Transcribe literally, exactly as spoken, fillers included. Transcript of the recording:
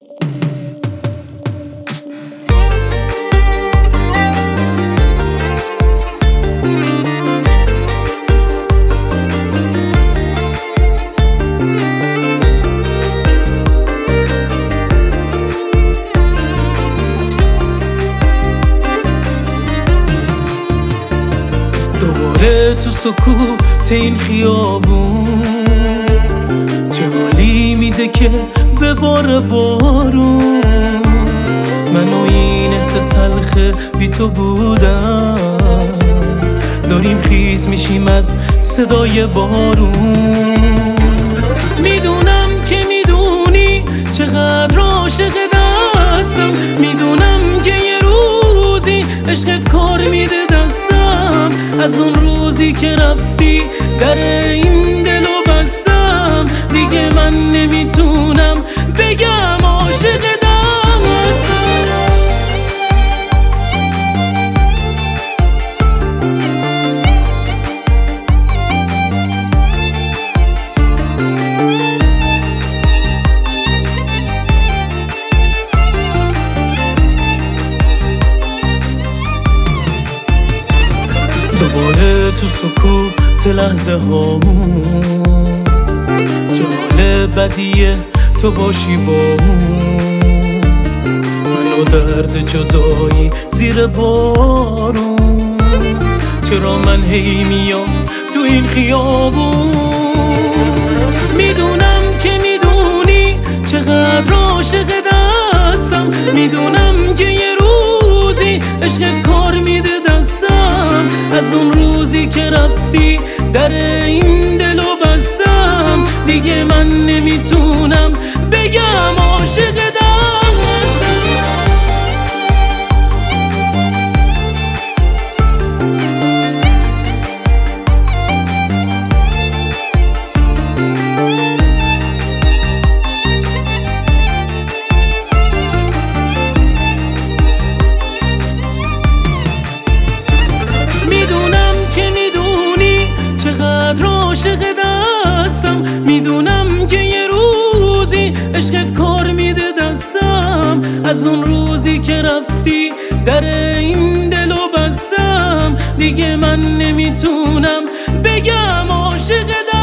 دوباره تو سکوت این خیابون چه حالی میده که به بار بارون من و این حس تلخ بی تو بودم داریم خیس میشیم از صدای بارون. میدونم که میدونی چقدر عاشق دستم، میدونم که یه روزی عشقت کار میده دستم، از اون روزی که رفتی در این دلو بستم دیگه من نمیتونم بگم عاشق دستم. دوباره تو سکوت لحظه هامون چه حال بدیه تو باشی بامون، من و درد جدایی زیر بارون، چرا من هی میام تو این خیابون. میدونم که میدونی چقدر عاشق دستم، میدونم که یه روزی عشقت کار میده دستم، از اون روزی که رفتی در این دلو بستم دیگه من نمیتونم بگم عاشق دستم. چقدر عاشق دستم، میدونم که یه روزی عشقت کار میده دستم، از اون روزی که رفتی در این دلو بستم دیگه من نمیتونم بگم عاشق دستم.